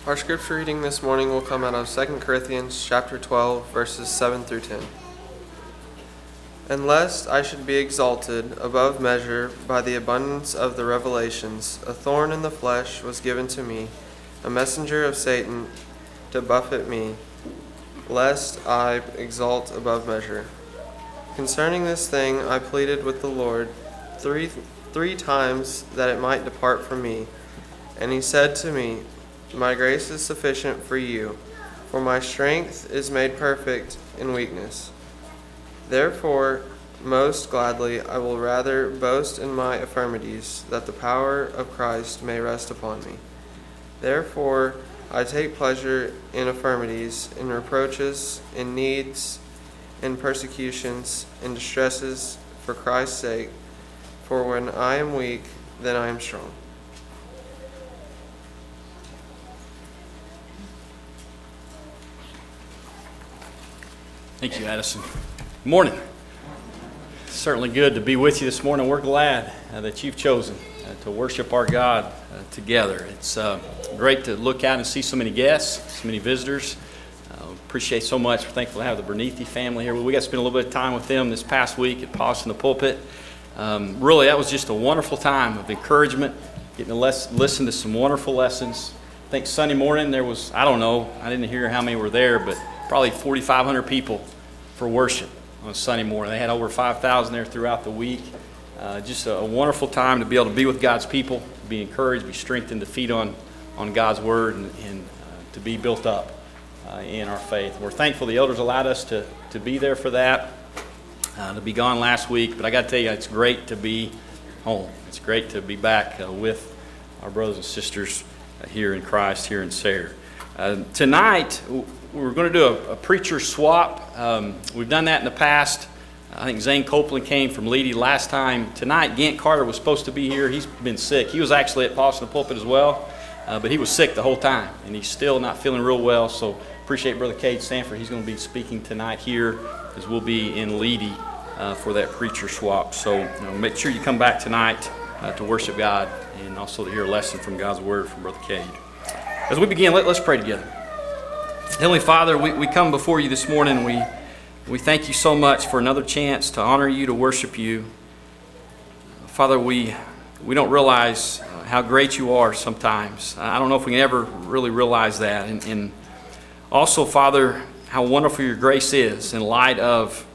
Our scripture reading this morning will come out of 2 Corinthians chapter 12, verses 7 through 10. And lest I should be exalted above measure by the abundance of the revelations, a thorn in the flesh was given to me, a messenger of Satan to buffet me, lest I exalt above measure. Concerning this thing I pleaded with the Lord three times that it might depart from me. And he said to me, My grace is sufficient for you, for my strength is made perfect in weakness. Therefore, most gladly I will rather boast in my infirmities, that the power of Christ may rest upon me. Therefore, I take pleasure in infirmities, in reproaches, in needs, in persecutions, in distresses, for Christ's sake. For when I am weak, then I am strong. Thank you, Addison. Good morning. It's certainly good to be with you this morning. We're glad that you've chosen to worship our God together. It's great to look out and see so many guests, so many visitors. Appreciate so much. We're thankful to have the Bernithi family here. We got to spend a little bit of time with them this past week at Polishing the Pulpit. Really, that was just a wonderful time of encouragement, getting to listen to some wonderful lessons. I think Sunday morning there was, I didn't hear how many were there, but probably 4,500 people for worship on Sunday morning. They had over 5,000 there throughout the week. Just a wonderful time to be able to be with God's people, to be encouraged, be strengthened, to feed on God's Word, and to be built up in our faith. We're thankful the elders allowed us to be there for that, to be gone last week. But I got to tell you, it's great to be home. It's great to be back with our brothers and sisters here in Christ, here in Sayre. Tonight, we're going to do a preacher swap. We've done that in the past. I think Zane Copeland came from Leedy last time. Tonight, Gant Carter was supposed to be here. He's been sick. He was actually at Polishing the Pulpit as well, but he was sick the whole time, and he's still not feeling real well. So appreciate Brother Cade Sanford. He's going to be speaking tonight here, as we'll be in Leedy for that preacher swap. So make sure you come back tonight to worship God, and also to hear a lesson from God's Word from Brother Cade. As we begin, let's pray together. Heavenly Father, we come before you this morning. We thank you so much for another chance to honor you, to worship you. Father, we don't realize how great you are sometimes. I don't know if we can ever really realize that. And also, Father, how wonderful your grace is in light of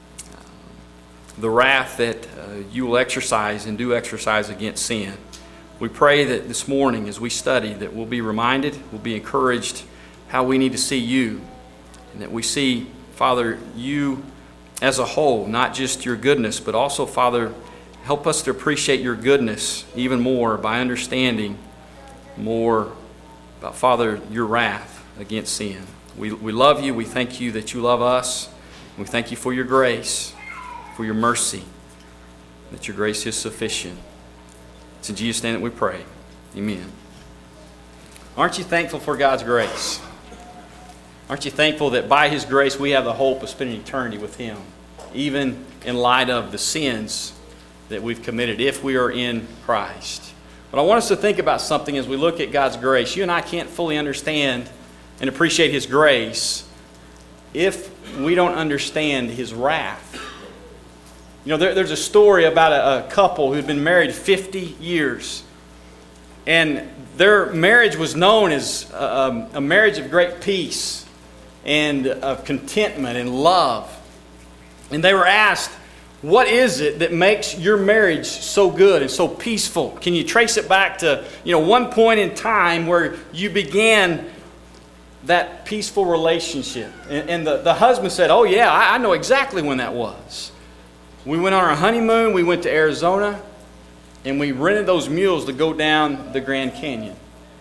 the wrath that you will exercise and do exercise against sin. We pray that this morning as we study that we'll be reminded, we'll be encouraged how we need to see you, and that we see, Father, you as a whole, not just your goodness, but also, Father, help us to appreciate your goodness even more by understanding more about, Father, your wrath against sin. We love you. We thank you that you love us. We thank you for your grace, for your mercy, that your grace is sufficient. It's in Jesus' name that we pray. Amen. Aren't you thankful for God's grace? Aren't you thankful that by His grace we have the hope of spending eternity with Him, even in light of the sins that we've committed if we are in Christ? But I want us to think about something as we look at God's grace. You and I can't fully understand and appreciate His grace if we don't understand His wrath. You know, there's a story about a couple who'd been married 50 years. And their marriage was known as a marriage of great peace and of contentment and love. And they were asked, what is it that makes your marriage so good and so peaceful? Can you trace it back to, one point in time where you began that peaceful relationship? And the husband said, oh yeah, I know exactly when that was. We went on our honeymoon, we went to Arizona, and we rented those mules to go down the Grand Canyon.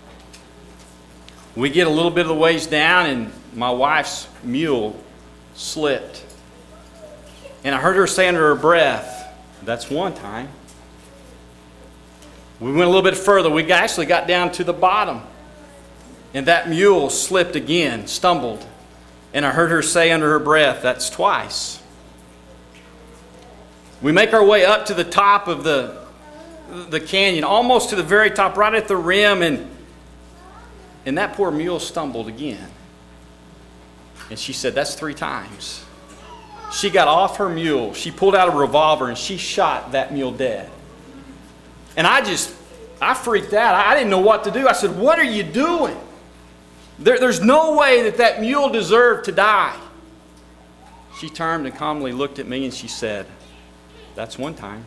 We get a little bit of the ways down, and my wife's mule slipped. And I heard her say under her breath, that's one time. We went a little bit further. We actually got down to the bottom. And that mule slipped again, stumbled. And I heard her say under her breath, that's twice. We make our way up to the top of the canyon, almost to the very top, right at the rim, and And that poor mule stumbled again. And she said, that's 3 times. She got off her mule. She pulled out a revolver and she shot that mule dead. And I freaked out. I didn't know what to do. I said, what are you doing? There's no way that mule deserved to die. She turned and calmly looked at me and she said, that's 1 time.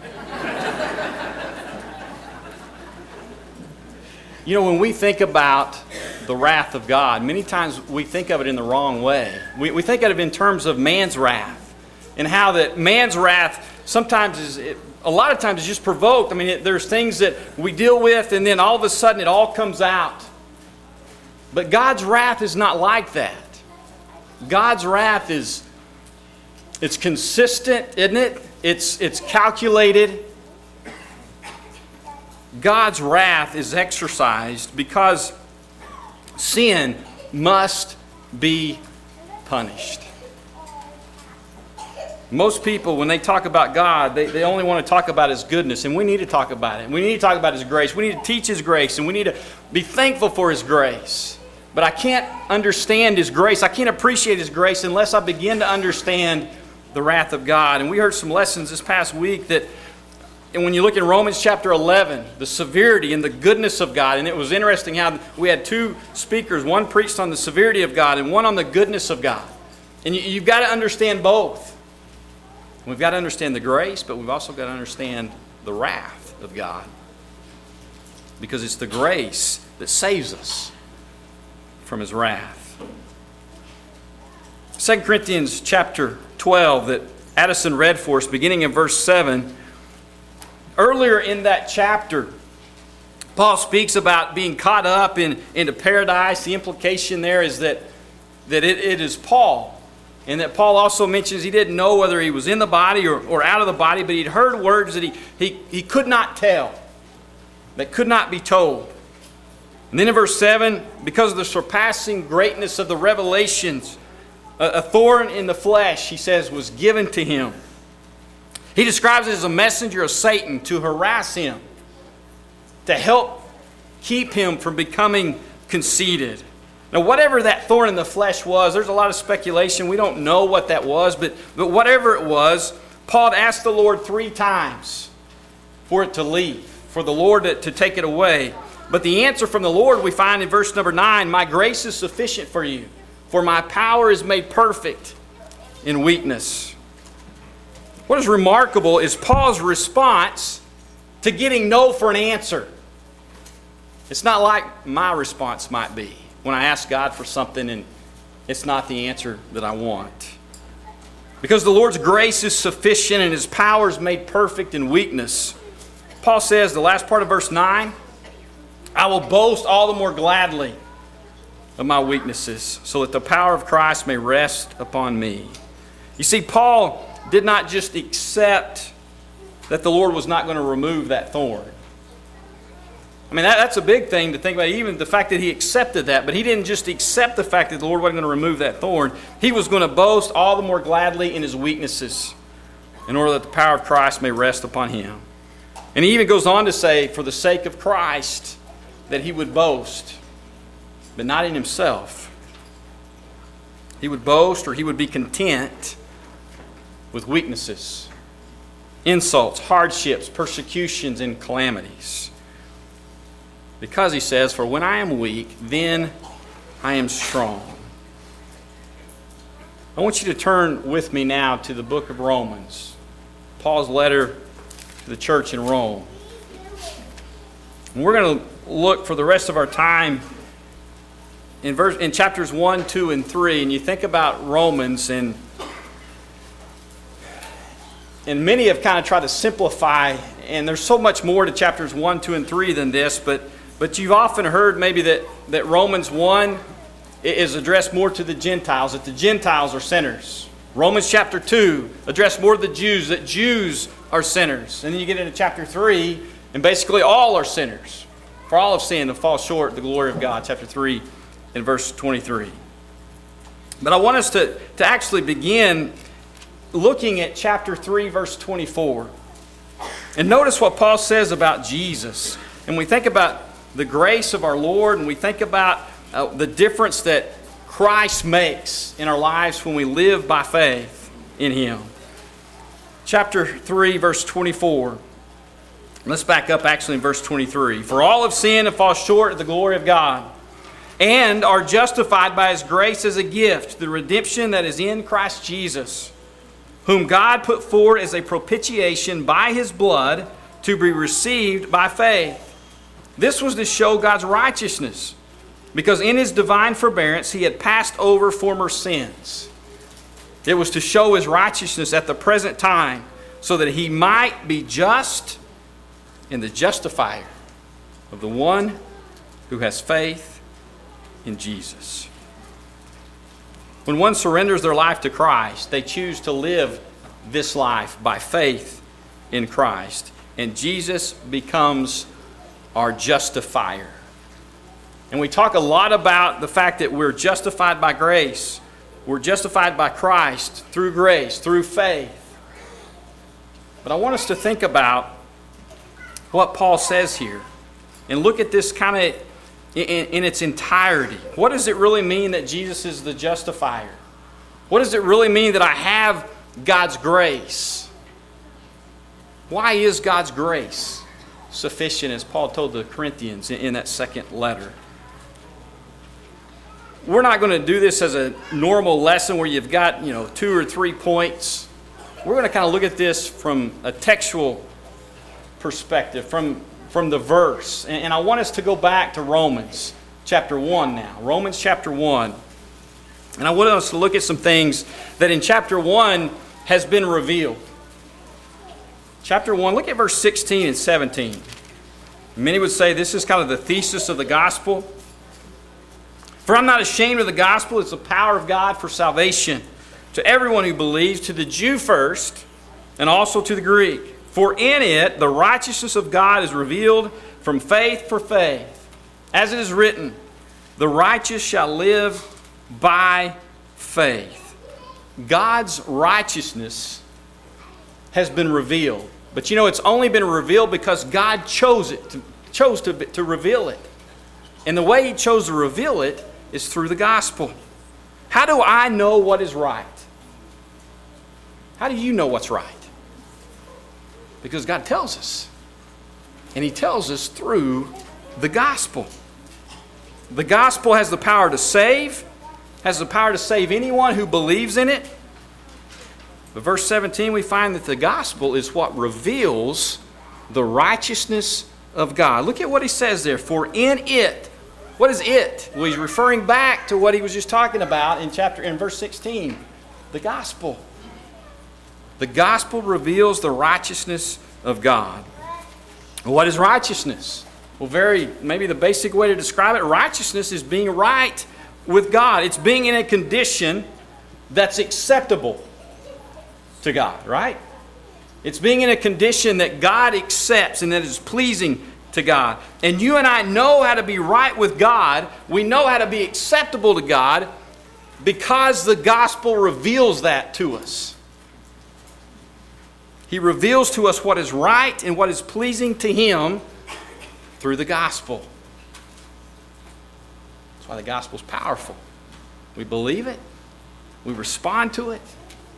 You know, when we think about the wrath of God, many times we think of it in the wrong way. We think of it in terms of man's wrath, and how that man's wrath sometimes a lot of times is just provoked. I mean, there's things that we deal with, and then all of a sudden it all comes out. But God's wrath is not like that. God's wrath it's consistent, isn't it? It's calculated. God's wrath is exercised because sin must be punished. Most people, when they talk about God, they only want to talk about His goodness, and we need to talk about it. We need to talk about His grace. We need to teach His grace, and we need to be thankful for His grace. But I can't understand His grace. I can't appreciate His grace unless I begin to understand the wrath of God. And we heard some lessons this past week and when you look in Romans chapter 11, the severity and the goodness of God, and it was interesting how we had 2 speakers. One preached on the severity of God and one on the goodness of God. And you've got to understand both. We've got to understand the grace, but we've also got to understand the wrath of God. Because it's the grace that saves us from His wrath. 2 Corinthians chapter 12 that Addison read for us, beginning in verse 7. Earlier in that chapter, Paul speaks about being caught up into paradise. The implication there is that it is Paul. And that Paul also mentions he didn't know whether he was in the body or out of the body, but he'd heard words that he could not tell, that could not be told. And then in verse 7, because of the surpassing greatness of the revelations, a thorn in the flesh, he says, was given to him. He describes it as a messenger of Satan to harass him, to help keep him from becoming conceited. Now, whatever that thorn in the flesh was, there's a lot of speculation. We don't know what that was, but whatever it was, Paul had asked the Lord 3 times for it to leave, for the Lord to take it away. But the answer from the Lord we find in verse number 9, my grace is sufficient for you, for my power is made perfect in weakness. What is remarkable is Paul's response to getting no for an answer. It's not like my response might be when I ask God for something and it's not the answer that I want. Because the Lord's grace is sufficient and His power is made perfect in weakness. Paul says, the last part of verse 9, I will boast all the more gladly of my weaknesses, so that the power of Christ may rest upon me. You see, Paul did not just accept that the Lord was not going to remove that thorn. I mean, that's a big thing to think about, even the fact that he accepted that. But he didn't just accept the fact that the Lord wasn't going to remove that thorn. He was going to boast all the more gladly in his weaknesses in order that the power of Christ may rest upon him. And he even goes on to say, for the sake of Christ, that he would boast, but not in himself. He would boast, or he would be content with weaknesses, insults, hardships, persecutions, and calamities. Because he says, for when I am weak, then I am strong. I want you to turn with me now to the book of Romans, Paul's letter to the church in Rome. And we're going to look for the rest of our time in chapters 1, 2, and 3. And you think about Romans, and many have kind of tried to simplify, and there's so much more to chapters 1, 2, and 3 than this, but you've often heard maybe that Romans 1 is addressed more to the Gentiles, that the Gentiles are sinners. Romans chapter 2 addressed more to the Jews, that Jews are sinners. And then you get into chapter 3, and basically all are sinners. For all have sinned and fall short of the glory of God, chapter 3 and verse 23. But I want us to actually begin looking at chapter 3, verse 24. And notice what Paul says about Jesus. And we think about the grace of our Lord and we think about the difference that Christ makes in our lives when we live by faith in Him. Chapter 3, verse 24. Let's back up actually in verse 23. For all have sinned and fall short of the glory of God, and are justified by His grace as a gift, the redemption that is in Christ Jesus, whom God put forward as a propitiation by His blood to be received by faith. This was to show God's righteousness, because in His divine forbearance He had passed over former sins. It was to show His righteousness at the present time, so that He might be just and the justifier of the one who has faith in Jesus. When one surrenders their life to Christ, they choose to live this life by faith in Christ. And Jesus becomes our justifier. And we talk a lot about the fact that we're justified by grace. We're justified by Christ through grace, through faith. But I want us to think about what Paul says here and look at this kind of in its entirety. What does it really mean that Jesus is the justifier? What does it really mean that I have God's grace? Why is God's grace sufficient, as Paul told the Corinthians in that second letter? We're not going to do this as a normal lesson where you've got 2 or 3 points. We're going to kind of look at this from a textual perspective, from the verse. And I want us to go back to Romans chapter 1 now. Romans chapter 1. And I want us to look at some things that in chapter 1 has been revealed. Chapter 1, look at verse 16 and 17. Many would say this is kind of the thesis of the gospel. For I'm not ashamed of the gospel. It's the power of God for salvation to everyone who believes, to the Jew first, and also to the Greek. For in it the righteousness of God is revealed from faith for faith. As it is written, the righteous shall live by faith. God's righteousness has been revealed. But it's only been revealed because God chose to reveal it. And the way He chose to reveal it is through the gospel. How do I know what is right? How do you know what's right? Because God tells us. And He tells us through the gospel. The gospel has the power to save, has the power to save anyone who believes in it. But verse 17, we find that the gospel is what reveals the righteousness of God. Look at what he says there. For in it, what is it? Well, he's referring back to what he was just talking about in verse 16. The gospel. The gospel reveals the righteousness of God. What is righteousness? Well, maybe the basic way to describe it, righteousness is being right with God. It's being in a condition that's acceptable to God, right? It's being in a condition that God accepts and that is pleasing to God. And you and I know how to be right with God. We know how to be acceptable to God because the gospel reveals that to us. He reveals to us what is right and what is pleasing to Him through the gospel. That's why the gospel is powerful. We believe it. We respond to it.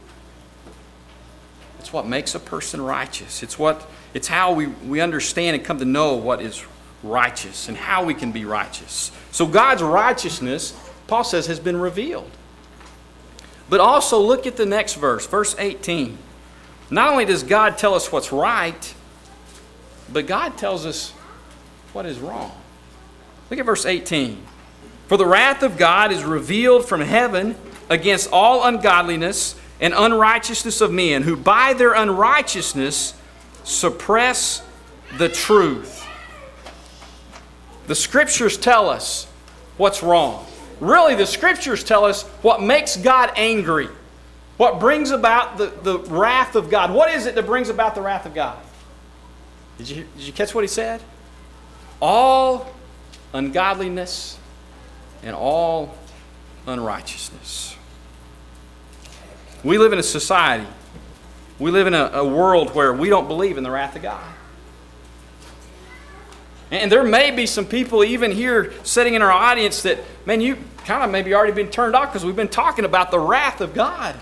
It's what makes a person righteous. It's how we understand and come to know what is righteous and how we can be righteous. So God's righteousness, Paul says, has been revealed. But also look at the next verse, verse 18. Not only does God tell us what's right, but God tells us what is wrong. Look at verse 18. For the wrath of God is revealed from heaven against all ungodliness and unrighteousness of men, who by their unrighteousness suppress the truth. The Scriptures tell us what's wrong. Really, the Scriptures tell us what makes God angry. What brings about the wrath of God. What is it that brings about the wrath of God? Did you catch what he said? All ungodliness and all unrighteousness. We live in a society. We live in a world where we don't believe in the wrath of God. And there may be some people even here sitting in our audience that, man, you kind of maybe already been turned off because we've been talking about the wrath of God.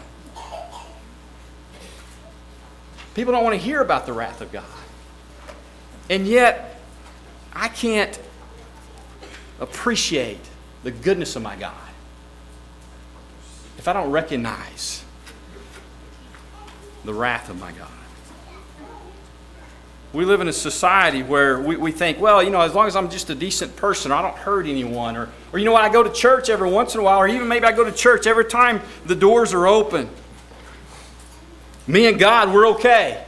People don't want to hear about the wrath of God. And yet, I can't appreciate the goodness of my God if I don't recognize the wrath of my God. We live in a society where we think, well, as long as I'm just a decent person, or I don't hurt anyone, or you know what, I go to church every once in a while, or even maybe I go to church every time the doors are open. Me and God, we're okay.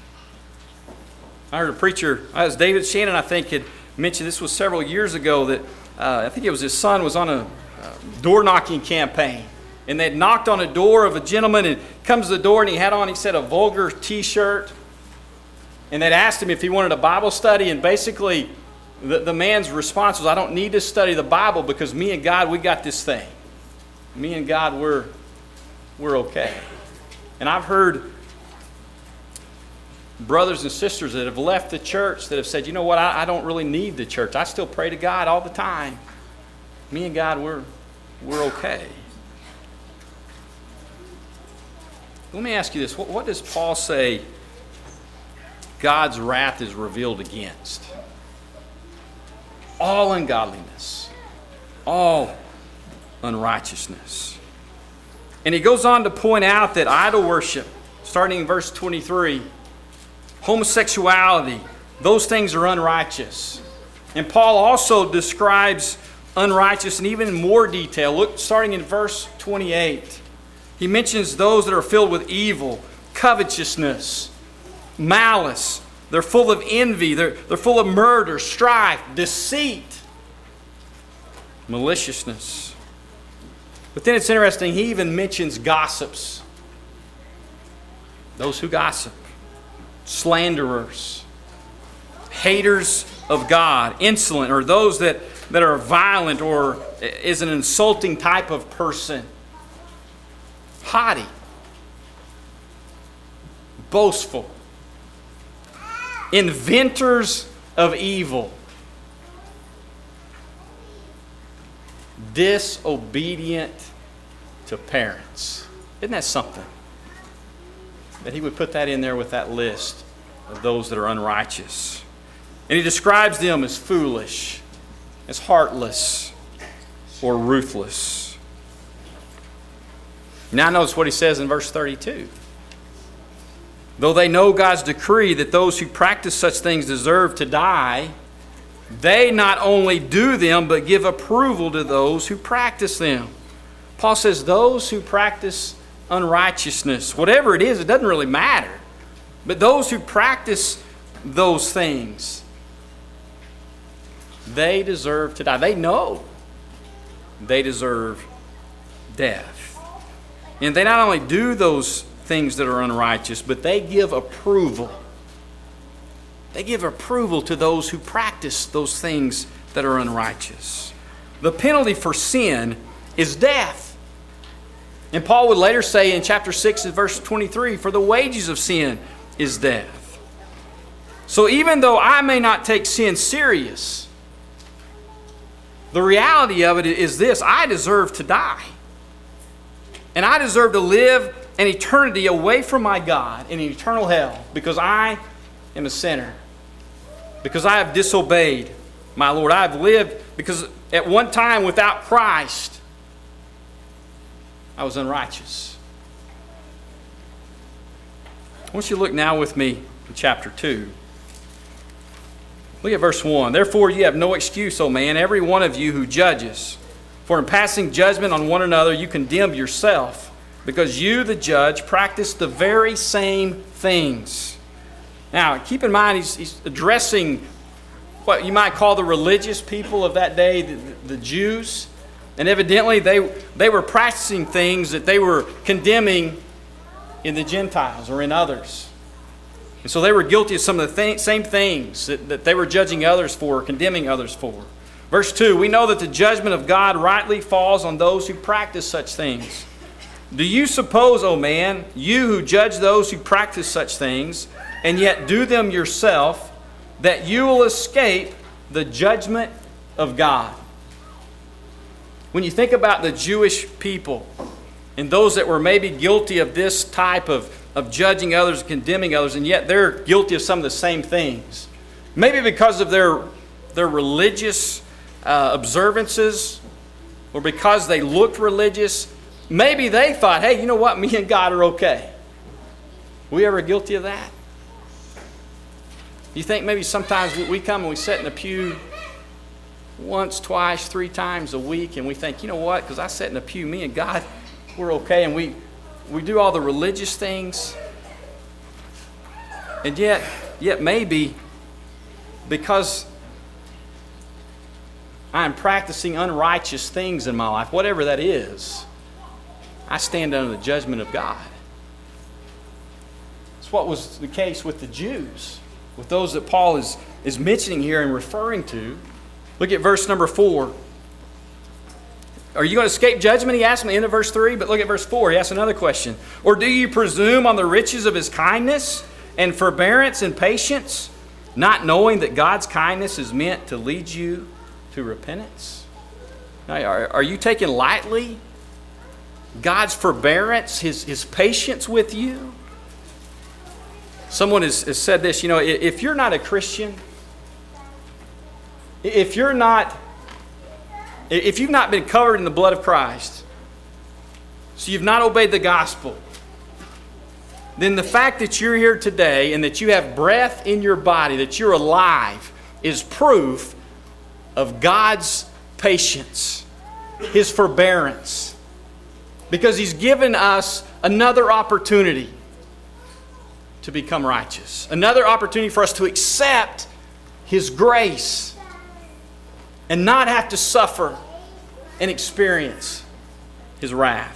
I heard a preacher, as David Shannon, I think, had mentioned, this was several years ago, that I think it was his son was on a door-knocking campaign. And they'd knocked on a door of a gentleman, and comes to the door, and he said, a vulgar T-shirt. And they'd asked him if he wanted a Bible study, and basically the man's response was, I don't need to study the Bible because me and God, we got this thing. Me and God, we're okay. And I've heard brothers and sisters that have left the church that have said, you know what, I don't really need the church. I still pray to God all the time. Me and God, we're okay. Let me ask you this. What does Paul say God's wrath is revealed against? All ungodliness. All unrighteousness. And he goes on to point out that idol worship, starting in verse 23, homosexuality, those things are unrighteous. And Paul also describes unrighteous in even more detail. Look, starting in verse 28. He mentions those that are filled with evil, covetousness, malice. They're full of envy. They're full of murder, strife, deceit, maliciousness. But then it's interesting, he even mentions gossips. Those who gossip. Slanderers. Haters of God. Insolent, or those that are violent or is an insulting type of person. Haughty. Boastful. Inventors of evil. Disobedient to parents. Isn't that something? That he would put that in there with that list of those that are unrighteous. And he describes them as foolish, as heartless, or ruthless. Now notice what he says in verse 32. Though they know God's decree that those who practice such things deserve to die, they not only do them, but give approval to those who practice them. Paul says those who practice unrighteousness, whatever it is, it doesn't really matter. But those who practice those things, they deserve to die. They know they deserve death. And they not only do those things that are unrighteous, but they give approval. They give approval to those who practice those things that are unrighteous. The penalty for sin is death. And Paul would later say in chapter 6 and verse 23, for the wages of sin is death. So even though I may not take sin serious, the reality of it is this: I deserve to die. And I deserve to live an eternity away from my God in eternal hell because I am a sinner. Because I have disobeyed my Lord. I have lived because at one time without Christ, I was unrighteous. I want you to look now with me in chapter 2. Look at verse 1. Therefore you have no excuse, O man, every one of you who judges. For in passing judgment on one another, you condemn yourself, because you, the judge, practice the very same things. Now, keep in mind, he's addressing what you might call the religious people of that day, the Jews. And evidently, they were practicing things that they were condemning in the Gentiles or in others. And so they were guilty of some of the same things that they were judging others for, condemning others for. Verse 2, we know that the judgment of God rightly falls on those who practice such things. Do you suppose, O man, you who judge those who practice such things, and yet do them yourself, that you will escape the judgment of God. When you think about the Jewish people and those that were maybe guilty of this type of judging others, condemning others, and yet they're guilty of some of the same things. Maybe because of their religious observances, or because they looked religious, maybe they thought, hey, you know what, me and God are okay. We ever guilty of that? You think maybe sometimes we come and we sit in the pew once, twice, 3 times a week, and we think, you know what, because I sit in the pew, me and God, we're okay, and we do all the religious things, and yet maybe because I'm practicing unrighteous things in my life, whatever that is, I stand under the judgment of God. It's what was the case with the Jews, with those that Paul is mentioning here and referring to. Look at verse number 4. Are you going to escape judgment? He asked him at the end of verse 3, but look at verse 4. He asks another question. Or do you presume on the riches of his kindness and forbearance and patience, not knowing that God's kindness is meant to lead you to repentance? Now, are you taking lightly God's forbearance, His patience with you? Someone has said this, if you're not a Christian, if you've not been covered in the blood of Christ, so you've not obeyed the gospel, then the fact that you're here today and that you have breath in your body, that you're alive, is proof of God's patience, His forbearance. Because He's given us another opportunity to become righteous. Another opportunity for us to accept His grace and not have to suffer and experience His wrath.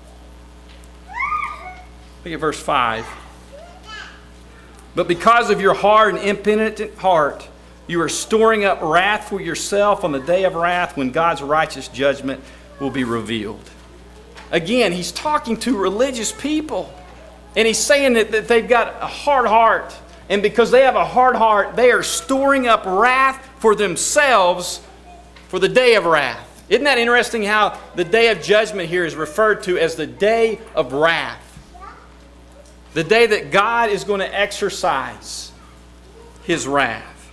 Look at verse 5. But because of your hard and impenitent heart, you are storing up wrath for yourself on the day of wrath when God's righteous judgment will be revealed. Again, he's talking to religious people. And he's saying that they've got a hard heart. And because they have a hard heart, they are storing up wrath for themselves for the day of wrath. Isn't that interesting how the day of judgment here is referred to as the day of wrath? The day that God is going to exercise His wrath.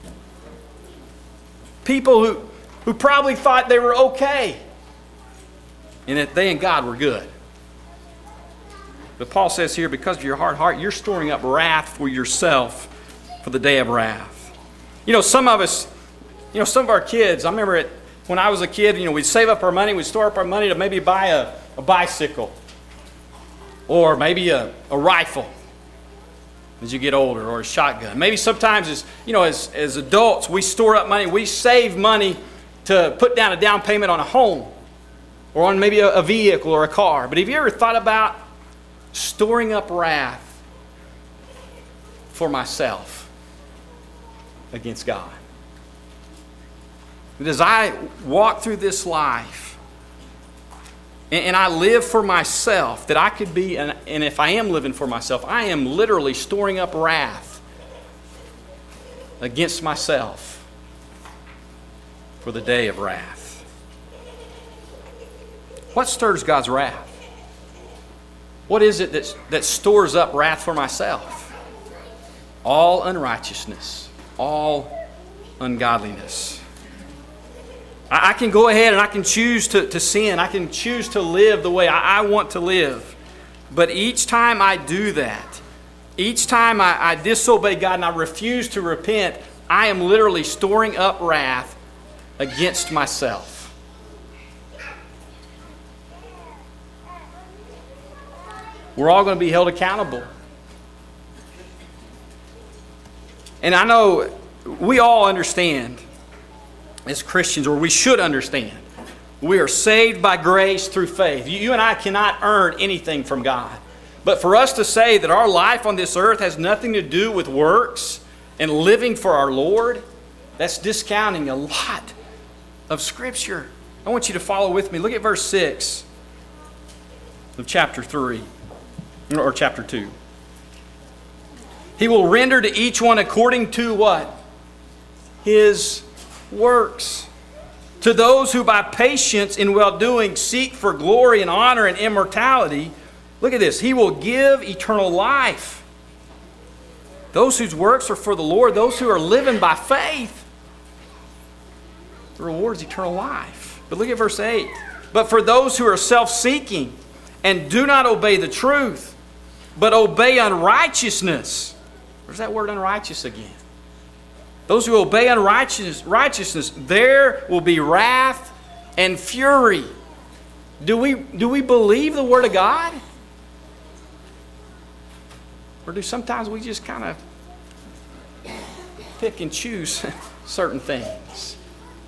People who probably thought they were okay and that they and God were good. But Paul says here, because of your hard heart, you're storing up wrath for yourself for the day of wrath. Some of us, some of our kids, I remember it when I was a kid, we'd save up our money, we'd store up our money to maybe buy a bicycle or maybe a rifle as you get older, or a shotgun. Maybe sometimes as adults, we store up money, we save money to put down a down payment on a home or on maybe a vehicle or a car. But have you ever thought about storing up wrath for myself against God? But as I walk through this life and I live for myself, that I could be, and if I am living for myself, I am literally storing up wrath against myself for the day of wrath. What stirs God's wrath? What is it that stores up wrath for myself? All unrighteousness, all ungodliness. I can go ahead and I can choose to sin. I can choose to live the way I want to live. But each time I do that, each time I disobey God and I refuse to repent, I am literally storing up wrath against myself. We're all going to be held accountable. And I know we all understand as Christians, or we should understand, we are saved by grace through faith. You and I cannot earn anything from God. But for us to say that our life on this earth has nothing to do with works and living for our Lord, that's discounting a lot of Scripture. I want you to follow with me. Look at verse 6 of chapter 3, or chapter 2. He will render to each one according to what? His works. To those who by patience in well-doing seek for glory and honor and immortality, look at this, He will give eternal life. Those whose works are for the Lord, those who are living by faith, the reward is eternal life. But look at verse 8. But for those who are self-seeking and do not obey the truth, but obey unrighteousness. Where's that word unrighteous again? Those who obey unrighteousness, there will be wrath and fury. Do we believe the Word of God? Or do sometimes we just kind of pick and choose certain things?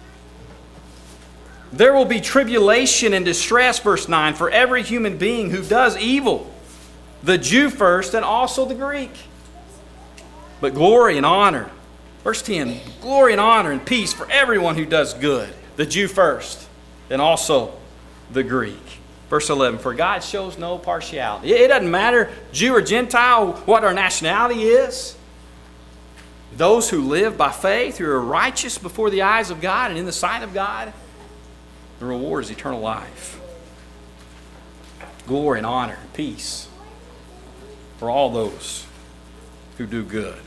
There will be tribulation and distress, verse 9, for every human being who does evil, the Jew first and also the Greek. But glory and honor, verse 10, glory and honor and peace for everyone who does good, the Jew first and also the Greek. Verse 11, for God shows no partiality. It doesn't matter, Jew or Gentile, what our nationality is. Those who live by faith, who are righteous before the eyes of God and in the sight of God, the reward is eternal life. Glory and honor and peace for all those who do good.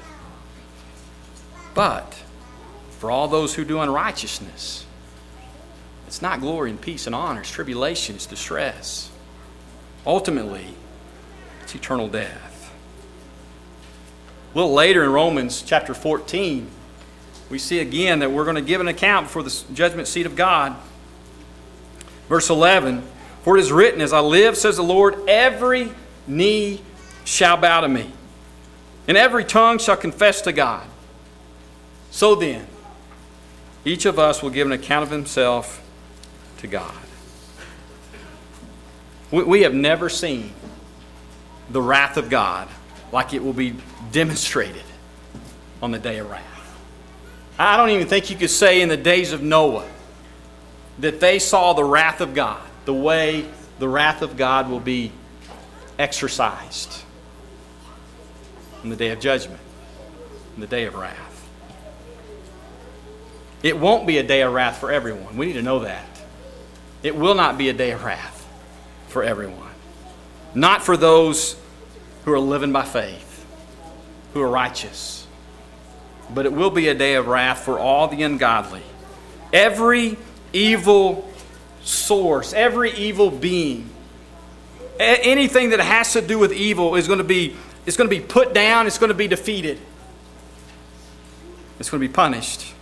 But for all those who do unrighteousness, it's not glory and peace and honor. It's tribulation. It's distress. Ultimately, it's eternal death. A little later in Romans chapter 14, we see again that we're going to give an account before the judgment seat of God. Verse 11, for it is written, as I live, says the Lord, every knee shall bow to me, and every tongue shall confess to God. So then, each of us will give an account of himself to God. We have never seen the wrath of God like it will be demonstrated on the day of wrath. I don't even think you could say in the days of Noah that they saw the wrath of God, the way the wrath of God will be exercised on the day of judgment, on the day of wrath. It won't be a day of wrath for everyone. We need to know that. It will not be a day of wrath for everyone. Not for those who are living by faith, who are righteous. But it will be a day of wrath for all the ungodly. Every evil source, every evil being, anything that has to do with evil is going to be put down, it's going to be defeated. It's going to be punished.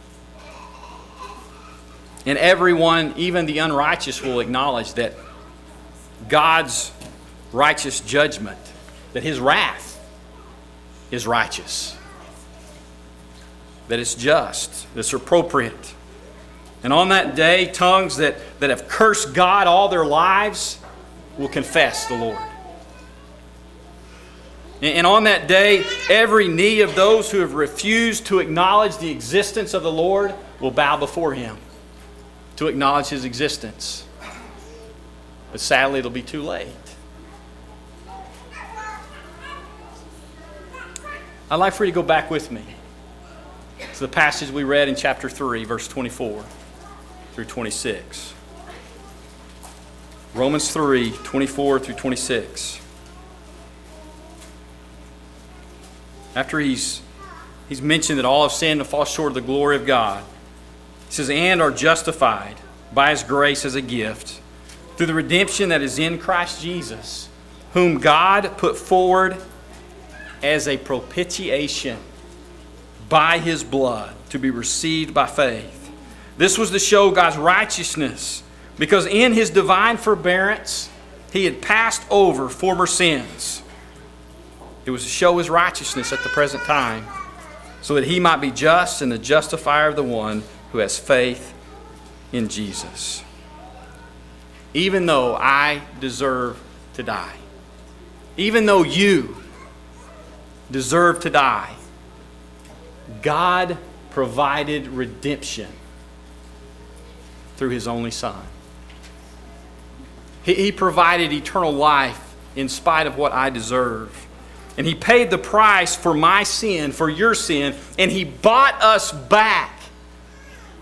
And everyone, even the unrighteous, will acknowledge that God's righteous judgment, that His wrath is righteous, that it's just, that it's appropriate. And on that day, tongues that have cursed God all their lives will confess the Lord. And on that day, every knee of those who have refused to acknowledge the existence of the Lord will bow before Him to acknowledge His existence. But sadly, it'll be too late. I'd like for you to go back with me to the passage we read in chapter 3, verse 24 through 26. Romans 3, 24 through 26. After he's mentioned that all have sinned and fall short of the glory of God, he says, and are justified by His grace as a gift through the redemption that is in Christ Jesus, whom God put forward as a propitiation by His blood to be received by faith. This was to show God's righteousness, because in His divine forbearance He had passed over former sins. It was to show His righteousness at the present time, so that He might be just and the justifier of the one who has faith in Jesus. Even though I deserve to die, even though you deserve to die, God provided redemption through His only Son. He provided eternal life in spite of what I deserve. And He paid the price for my sin, for your sin, and He bought us back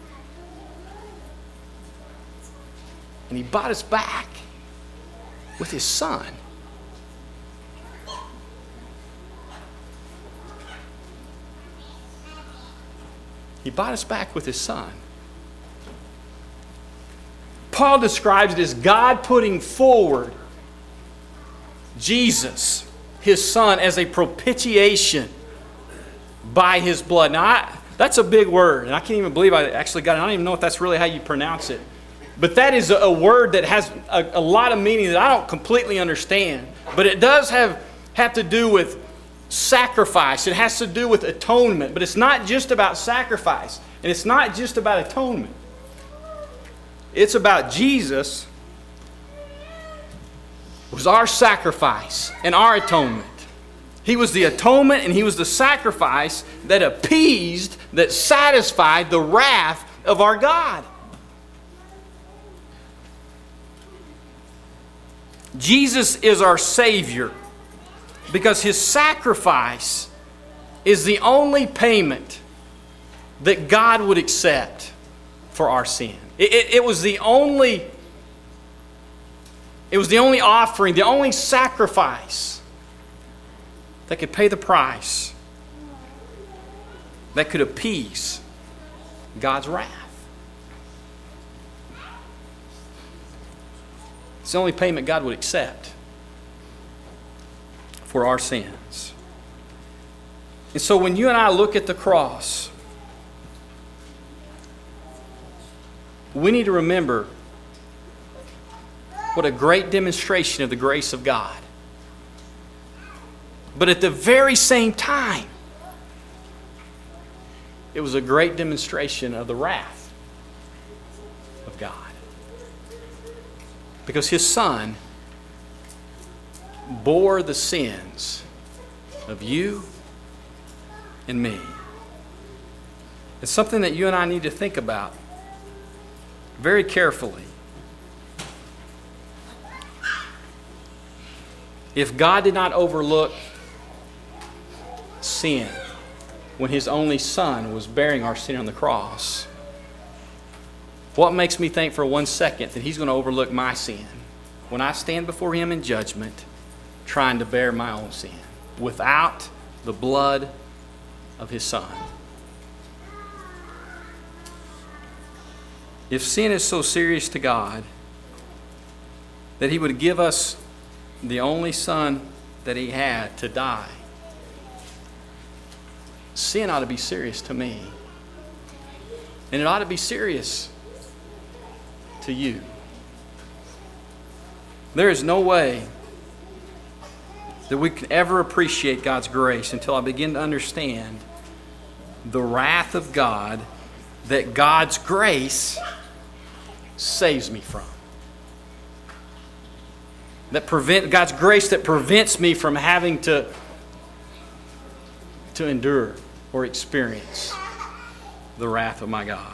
And He bought us back with His Son. He bought us back with His Son. Paul describes it as God putting forward Jesus, His Son, as a propitiation by His blood. Now, that's a big word, and I can't even believe I actually got it. I don't even know if that's really how you pronounce it. But that is a word that has a lot of meaning that I don't completely understand. But it does have to do with sacrifice. It has to do with atonement. But it's not just about sacrifice. And it's not just about atonement. It's about Jesus was our sacrifice and our atonement. He was the atonement and He was the sacrifice that appeased, that satisfied the wrath of our God. Jesus is our Savior because His sacrifice is the only payment that God would accept for our sin. It was the only offering, the only sacrifice that could pay the price, that could appease God's wrath. It's the only payment God would accept for our sins. And so when you and I look at the cross, we need to remember what a great demonstration of the grace of God. But at the very same time, it was a great demonstration of the wrath of God. Because His Son bore the sins of you and me. It's something that you and I need to think about very carefully. If God did not overlook sin when His only Son was bearing our sin on the cross, what makes me think for 1 second that He's going to overlook my sin when I stand before Him in judgment trying to bear my own sin without the blood of His Son? If sin is so serious to God that He would give us the only Son that He had to die, sin ought to be serious to me. And it ought to be serious to you. There is no way that we can ever appreciate God's grace until I begin to understand the wrath of God that God's grace saves me from. God's grace that prevents me from having to endure or experience the wrath of my God.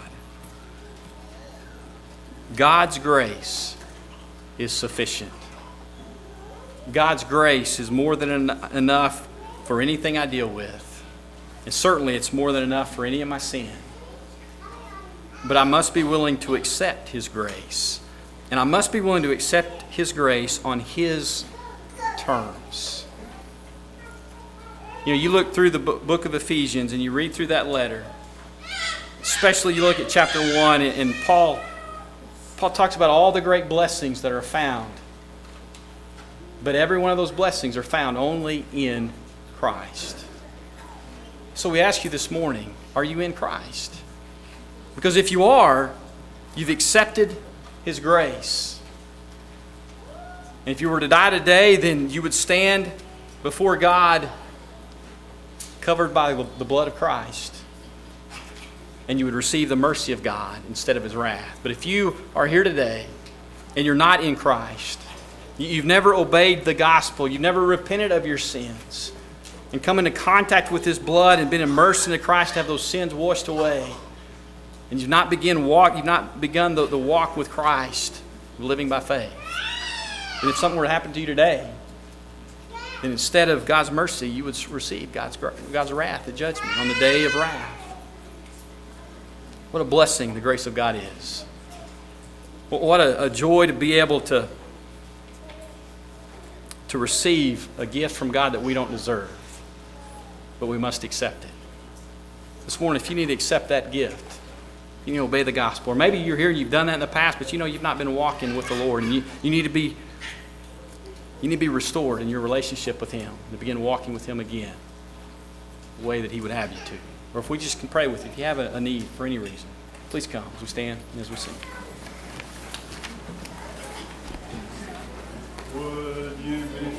God's grace is sufficient. God's grace is more than enough for anything I deal with. And certainly it's more than enough for any of my sin. But I must be willing to accept His grace. And I must be willing to accept His grace on His terms. You know, you look through the book of Ephesians and you read through that letter. Especially you look at chapter 1 and Paul talks about all the great blessings that are found. But every one of those blessings are found only in Christ. So we ask you this morning, are you in Christ? Because if you are, you've accepted His grace. And if you were to die today, then you would stand before God covered by the blood of Christ. And you would receive the mercy of God instead of His wrath. But if you are here today and you're not in Christ, you've never obeyed the gospel, you've never repented of your sins, and come into contact with His blood and been immersed into Christ to have those sins washed away, and you've not begun the walk with Christ, living by faith. And if something were to happen to you today, then instead of God's mercy, you would receive God's wrath, the judgment on the day of wrath. What a blessing the grace of God is. What a joy to be able to receive a gift from God that we don't deserve, but we must accept it. This morning, if you need to accept that gift, you need to obey the gospel. Or maybe you're here and you've done that in the past, but you've not been walking with the Lord, and you need to be restored in your relationship with Him, to begin walking with Him again, the way that He would have you to. Or if we just can pray with you, if you have a need for any reason, please come as we stand and as we sing. Would you be